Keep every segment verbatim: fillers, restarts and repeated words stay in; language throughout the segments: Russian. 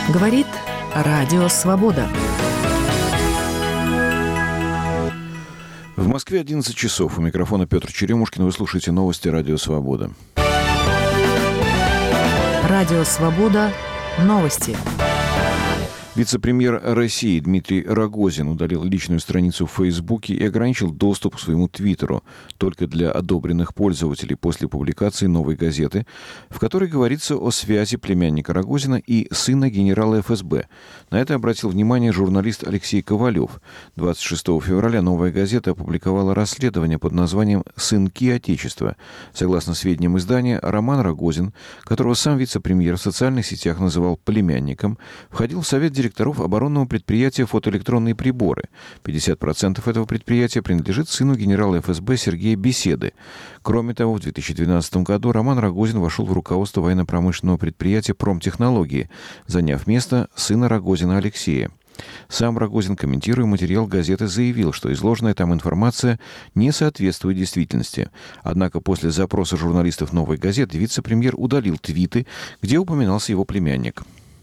Говорит Радио Свобода. В Москве одиннадцать часов. У микрофона Петр Черемушкин. Вы слушаете новости Радио Свобода. Радио Свобода. Новости. Вице-премьер России Дмитрий Рогозин удалил личную страницу в Фейсбуке и ограничил доступ к своему Твиттеру только для одобренных пользователей после публикации «Новой газеты», в которой говорится о связи племянника Рогозина и сына генерала эф эс бэ. На это обратил внимание журналист Алексей Ковалев. двадцать шестого февраля «Новая газета» опубликовала расследование под названием «Сынки Отечества». Согласно сведениям издания, Роман Рогозин, которого сам вице-премьер в социальных сетях называл племянником, входил в совет директоров директоров оборонного предприятия «Фотоэлектронные приборы». пятьдесят процентов этого предприятия принадлежит сыну генерала эф эс бэ Сергея Беседы. Кроме того, в две тысячи двенадцатом году Роман Рогозин вошел в руководство военно-промышленного предприятия «Промтехнологии», заняв место сына Рогозина Алексея. Сам Рогозин, комментируя материал газеты, заявил, что изложенная там информация не соответствует действительности. Однако после запроса журналистов «Новой газеты» вице-премьер удалил твиты, где упоминался его племянник.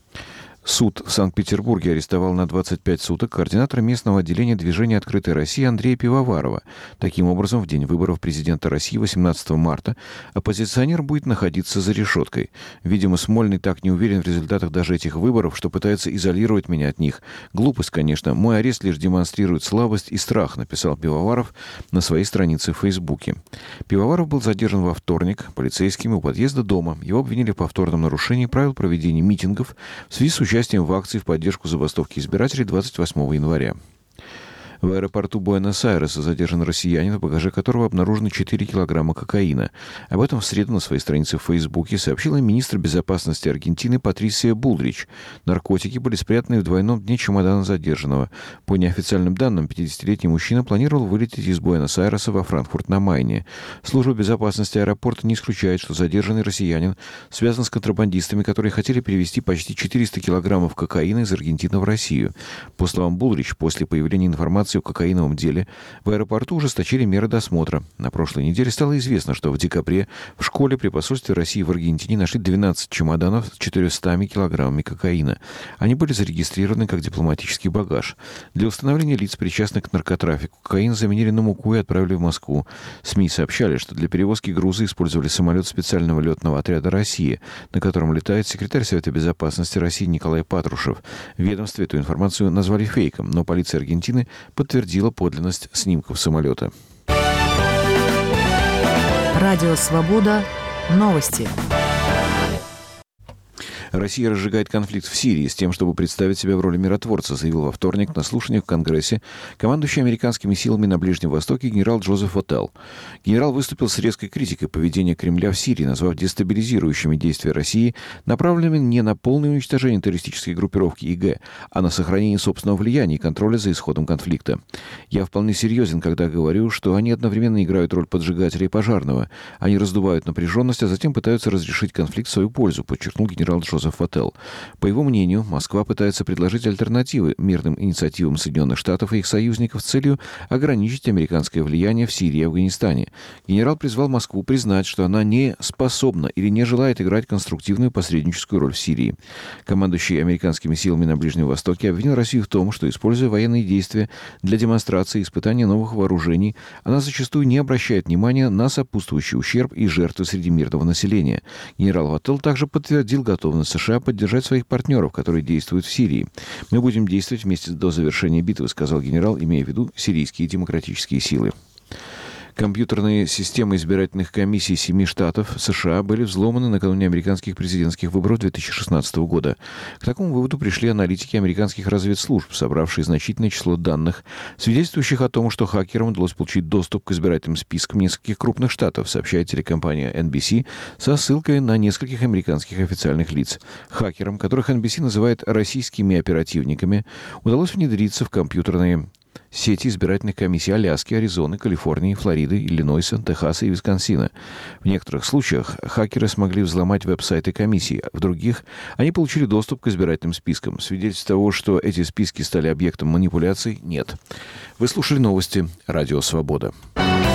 Суд в Санкт-Петербурге арестовал на двадцать пять суток координатора местного отделения движения «Открытая Россия» Андрея Пивоварова. Таким образом, в день выборов президента России восемнадцатого марта оппозиционер будет находиться за решеткой. Видимо, Смольный так не уверен в результатах даже этих выборов, что пытается изолировать меня от них. Глупость, конечно. Мой арест лишь демонстрирует слабость и страх, написал Пивоваров на своей странице в Фейсбуке. Пивоваров был задержан во вторник полицейскими у подъезда дома. Его обвинили в повторном нарушении правил проведения митингов в связи с участием участием в акции в поддержку забастовки избирателей двадцать восьмого января. В аэропорту Буэнос-Айреса задержан россиянин, в багаже которого обнаружено четыре килограмма кокаина. Об этом в среду на своей странице в Фейсбуке сообщила министр безопасности Аргентины Патрисия Буллрич. Наркотики были спрятаны в двойном дне чемодана задержанного. По неофициальным данным, пятидесятилетний мужчина планировал вылететь из Буэнос-Айреса во Франкфурт-на-Майне. Служба безопасности аэропорта не исключает, что задержанный россиянин связан с контрабандистами, которые хотели перевезти почти четыреста килограммов кокаина из Аргентины в Россию. По словам Буллрич, после появления информации о кокаиновом деле в аэропорту ужесточили меры досмотра. На прошлой неделе стало известно, что в декабре в школе при посольстве России в Аргентине нашли двенадцать чемоданов с четырьмястами килограммами кокаина. Они были зарегистрированы как дипломатический багаж. Для установления лиц, причастных к наркотрафику, кокаин заменили на муку и отправили в Москву. СМИ сообщали, что для перевозки груза использовали самолет специального летного отряда «Россия», на котором летает секретарь Совета безопасности России Николай Патрушев. В ведомстве эту информацию назвали фейком, но полиция Аргентины подтвердила подлинность снимков самолета. Радио Свобода. Новости. Россия разжигает конфликт в Сирии с тем, чтобы представить себя в роли миротворца, заявил во вторник на слушаниях в Конгрессе командующий американскими силами на Ближнем Востоке генерал Джозеф Оттелл. Генерал выступил с резкой критикой поведения Кремля в Сирии, назвав дестабилизирующими действия России, направленными не на полное уничтожение террористической группировки И Г, а на сохранение собственного влияния и контроля за исходом конфликта. «Я вполне серьезен, когда говорю, что они одновременно играют роль поджигателя и пожарного. Они раздувают напряженность, а затем пытаются разрешить конфликт в свою пользу», подчеркнул генерал Джозеф Оттелл. По его мнению, Москва пытается предложить альтернативы мирным инициативам Соединенных Штатов и их союзников с целью ограничить американское влияние в Сирии и Афганистане. Генерал призвал Москву признать, что она не способна или не желает играть конструктивную посредническую роль в Сирии. Командующий американскими силами на Ближнем Востоке обвинил Россию в том, что, используя военные действия для демонстрации и испытания новых вооружений, она зачастую не обращает внимания на сопутствующий ущерб и жертвы среди мирного населения. Генерал Оттелл также подтвердил готовность США поддержать своих партнеров, которые действуют в Сирии. «Мы будем действовать вместе до завершения битвы», сказал генерал, имея в виду сирийские демократические силы. Компьютерные системы избирательных комиссий семи штатов США были взломаны накануне американских президентских выборов две тысячи шестнадцатого года. К такому выводу пришли аналитики американских разведслужб, собравшие значительное число данных, свидетельствующих о том, что хакерам удалось получить доступ к избирательным спискам нескольких крупных штатов, сообщает телекомпания эн би си со ссылкой на нескольких американских официальных лиц. Хакерам, которых эн би си называет российскими оперативниками, удалось внедриться в компьютерные сети избирательных комиссий Аляски, Аризоны, Калифорнии, Флориды, Иллинойса, Техаса и Висконсина. В некоторых случаях хакеры смогли взломать веб-сайты комиссий, в других они получили доступ к избирательным спискам. Свидетельств того, что эти списки стали объектом манипуляций, нет. Вы слушали новости «Радио Свобода».